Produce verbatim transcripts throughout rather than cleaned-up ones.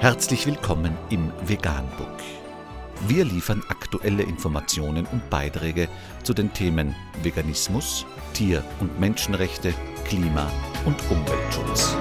Herzlich willkommen im Veganbook. Wir liefern aktuelle Informationen und Beiträge zu den Themen Veganismus, Tier- und Menschenrechte, Klima- und Umweltschutz.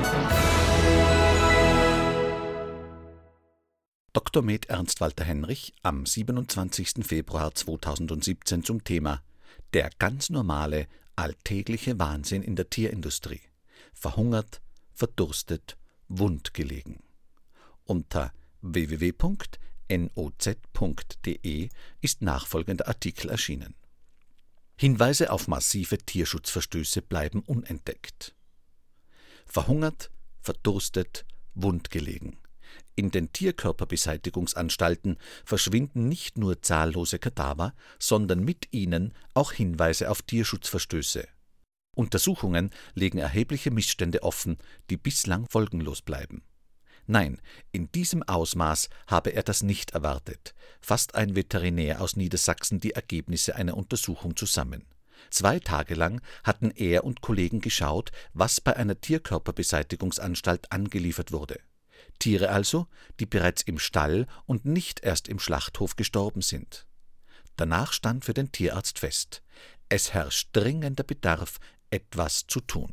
Doktor Med Ernst Walter Henrich am siebenundzwanzigsten Februar zweitausendsiebzehn zum Thema Der ganz normale, alltägliche Wahnsinn in der Tierindustrie. Verhungert, verdurstet, wundgelegen. Unter w w w punkt noz punkt de ist nachfolgender Artikel erschienen. Hinweise auf massive Tierschutzverstöße bleiben unentdeckt. Verhungert, verdurstet, wundgelegen. In den Tierkörperbeseitigungsanstalten verschwinden nicht nur zahllose Kadaver, sondern mit ihnen auch Hinweise auf Tierschutzverstöße. Untersuchungen legen erhebliche Missstände offen, die bislang folgenlos bleiben. Nein, in diesem Ausmaß habe er das nicht erwartet, fasst ein Veterinär aus Niedersachsen die Ergebnisse einer Untersuchung zusammen. Zwei Tage lang hatten er und Kollegen geschaut, was bei einer Tierkörperbeseitigungsanstalt angeliefert wurde. Tiere also, die bereits im Stall und nicht erst im Schlachthof gestorben sind. Danach stand für den Tierarzt fest: Es herrscht dringender Bedarf, etwas zu tun.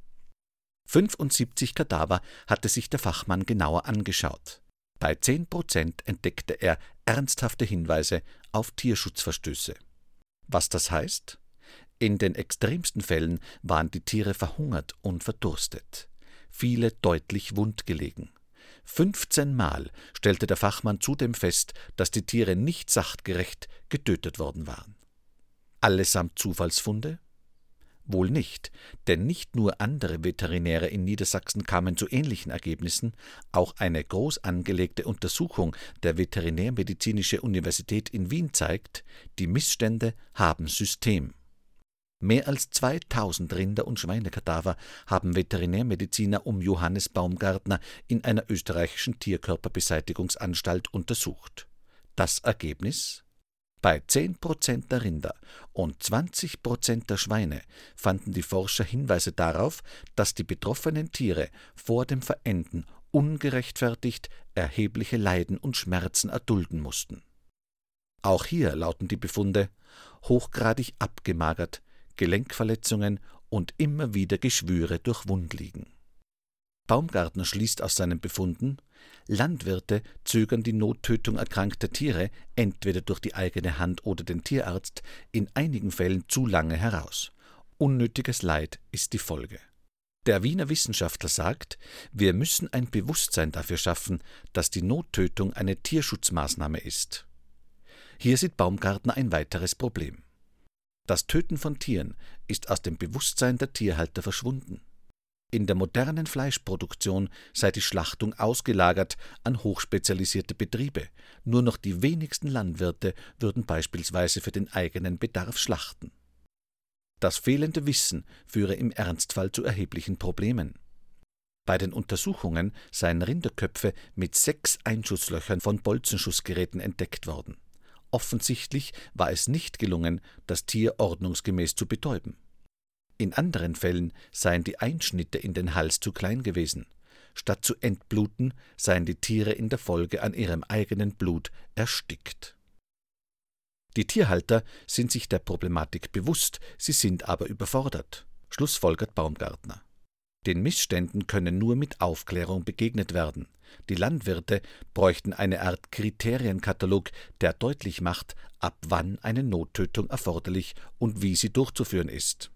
fünfundsiebzig Kadaver hatte sich der Fachmann genauer angeschaut. Bei zehn Prozent entdeckte er ernsthafte Hinweise auf Tierschutzverstöße. Was das heißt? In den extremsten Fällen waren die Tiere verhungert und verdurstet, viele deutlich wundgelegen. fünfzehn Mal stellte der Fachmann zudem fest, dass die Tiere nicht sachgerecht getötet worden waren. Allesamt Zufallsfunde? Wohl nicht, denn nicht nur andere Veterinäre in Niedersachsen kamen zu ähnlichen Ergebnissen, auch eine groß angelegte Untersuchung der Veterinärmedizinische Universität in Wien zeigt, die Missstände haben System. Mehr als zweitausend Rinder- und Schweinekadaver haben Veterinärmediziner um Johannes Baumgartner in einer österreichischen Tierkörperbeseitigungsanstalt untersucht. Das Ergebnis? Bei zehn Prozent der Rinder und zwanzig Prozent der Schweine fanden die Forscher Hinweise darauf, dass die betroffenen Tiere vor dem Verenden ungerechtfertigt erhebliche Leiden und Schmerzen erdulden mussten. Auch hier lauten die Befunde: hochgradig abgemagert, Gelenkverletzungen und immer wieder Geschwüre durch Wundliegen. Baumgartner schließt aus seinen Befunden: Landwirte zögern die Nottötung erkrankter Tiere, entweder durch die eigene Hand oder den Tierarzt, in einigen Fällen zu lange heraus. Unnötiges Leid ist die Folge. Der Wiener Wissenschaftler sagt, wir müssen ein Bewusstsein dafür schaffen, dass die Nottötung eine Tierschutzmaßnahme ist. Hier sieht Baumgartner ein weiteres Problem. Das Töten von Tieren ist aus dem Bewusstsein der Tierhalter verschwunden. In der modernen Fleischproduktion sei die Schlachtung ausgelagert an hochspezialisierte Betriebe. Nur noch die wenigsten Landwirte würden beispielsweise für den eigenen Bedarf schlachten. Das fehlende Wissen führe im Ernstfall zu erheblichen Problemen. Bei den Untersuchungen seien Rinderköpfe mit sechs Einschusslöchern von Bolzenschussgeräten entdeckt worden. Offensichtlich war es nicht gelungen, das Tier ordnungsgemäß zu betäuben. In anderen Fällen seien die Einschnitte in den Hals zu klein gewesen. Statt zu entbluten, seien die Tiere in der Folge an ihrem eigenen Blut erstickt. Die Tierhalter sind sich der Problematik bewusst, sie sind aber überfordert, schlussfolgert Baumgartner. Den Missständen können nur mit Aufklärung begegnet werden. Die Landwirte bräuchten eine Art Kriterienkatalog, der deutlich macht, ab wann eine Nottötung erforderlich und wie sie durchzuführen ist.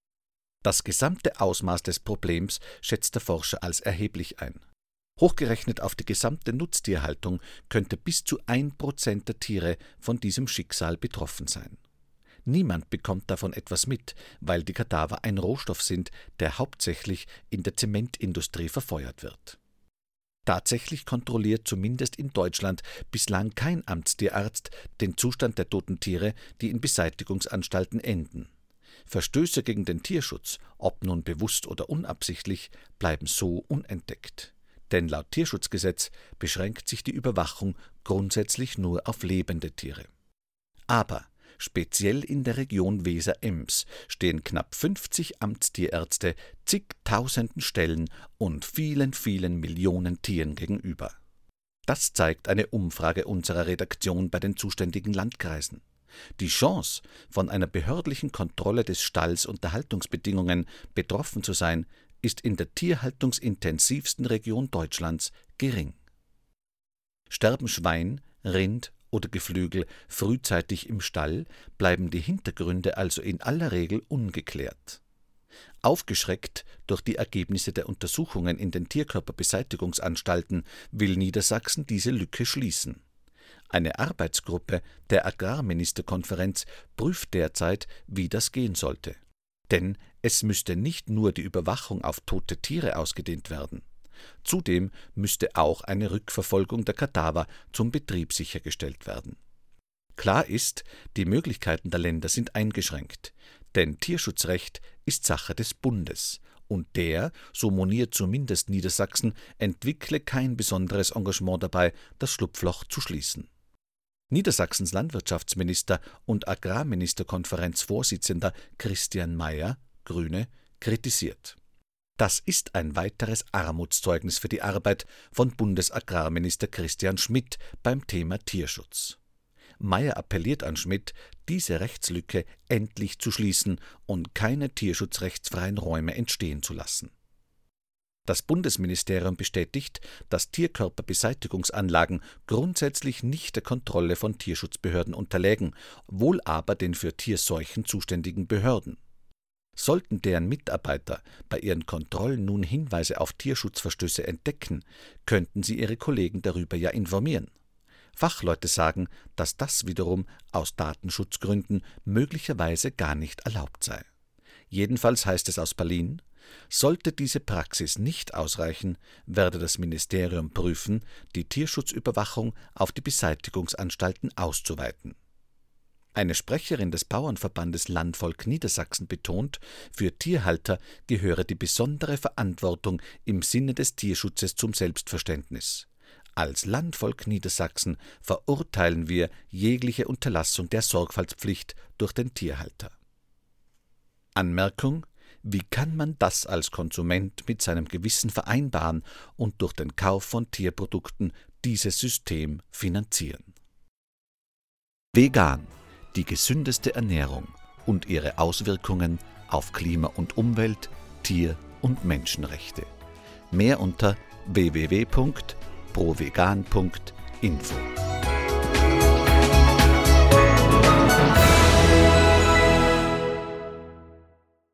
Das gesamte Ausmaß des Problems schätzt der Forscher als erheblich ein. Hochgerechnet auf die gesamte Nutztierhaltung könnte bis zu ein Prozent der Tiere von diesem Schicksal betroffen sein. Niemand bekommt davon etwas mit, weil die Kadaver ein Rohstoff sind, der hauptsächlich in der Zementindustrie verfeuert wird. Tatsächlich kontrolliert zumindest in Deutschland bislang kein Amtstierarzt den Zustand der toten Tiere, die in Beseitigungsanstalten enden. Verstöße gegen den Tierschutz, ob nun bewusst oder unabsichtlich, bleiben so unentdeckt. Denn laut Tierschutzgesetz beschränkt sich die Überwachung grundsätzlich nur auf lebende Tiere. Aber speziell in der Region Weser-Ems stehen knapp fünfzig Amtstierärzte zigtausenden Stellen und vielen, vielen Millionen Tieren gegenüber. Das zeigt eine Umfrage unserer Redaktion bei den zuständigen Landkreisen. Die Chance, von einer behördlichen Kontrolle des Stalls und der Haltungsbedingungen betroffen zu sein, ist in der tierhaltungsintensivsten Region Deutschlands gering. Sterben Schwein, Rind oder Geflügel frühzeitig im Stall, bleiben die Hintergründe also in aller Regel ungeklärt. Aufgeschreckt durch die Ergebnisse der Untersuchungen in den Tierkörperbeseitigungsanstalten will Niedersachsen diese Lücke schließen. Eine Arbeitsgruppe der Agrarministerkonferenz prüft derzeit, wie das gehen sollte. Denn es müsste nicht nur die Überwachung auf tote Tiere ausgedehnt werden. Zudem müsste auch eine Rückverfolgung der Kadaver zum Betrieb sichergestellt werden. Klar ist, die Möglichkeiten der Länder sind eingeschränkt, denn Tierschutzrecht ist Sache des Bundes und der, so moniert zumindest Niedersachsen, entwickle kein besonderes Engagement dabei, das Schlupfloch zu schließen. Niedersachsens Landwirtschaftsminister und Agrarministerkonferenzvorsitzender Christian Mayer, Grüne, kritisiert: Das ist ein weiteres Armutszeugnis für die Arbeit von Bundesagrarminister Christian Schmidt beim Thema Tierschutz. Mayer appelliert an Schmidt, diese Rechtslücke endlich zu schließen und keine tierschutzrechtsfreien Räume entstehen zu lassen. Das Bundesministerium bestätigt, dass Tierkörperbeseitigungsanlagen grundsätzlich nicht der Kontrolle von Tierschutzbehörden unterlägen, wohl aber den für Tierseuchen zuständigen Behörden. Sollten deren Mitarbeiter bei ihren Kontrollen nun Hinweise auf Tierschutzverstöße entdecken, könnten sie ihre Kollegen darüber ja informieren. Fachleute sagen, dass das wiederum aus Datenschutzgründen möglicherweise gar nicht erlaubt sei. Jedenfalls heißt es aus Berlin: Sollte diese Praxis nicht ausreichen, werde das Ministerium prüfen, die Tierschutzüberwachung auf die Beseitigungsanstalten auszuweiten. Eine Sprecherin des Bauernverbandes Landvolk Niedersachsen betont, für Tierhalter gehöre die besondere Verantwortung im Sinne des Tierschutzes zum Selbstverständnis. Als Landvolk Niedersachsen verurteilen wir jegliche Unterlassung der Sorgfaltspflicht durch den Tierhalter. Anmerkung: Wie kann man das als Konsument mit seinem Gewissen vereinbaren und durch den Kauf von Tierprodukten dieses System finanzieren? Vegan, die gesündeste Ernährung und ihre Auswirkungen auf Klima und Umwelt, Tier- und Menschenrechte. Mehr unter w w w punkt provegan punkt info.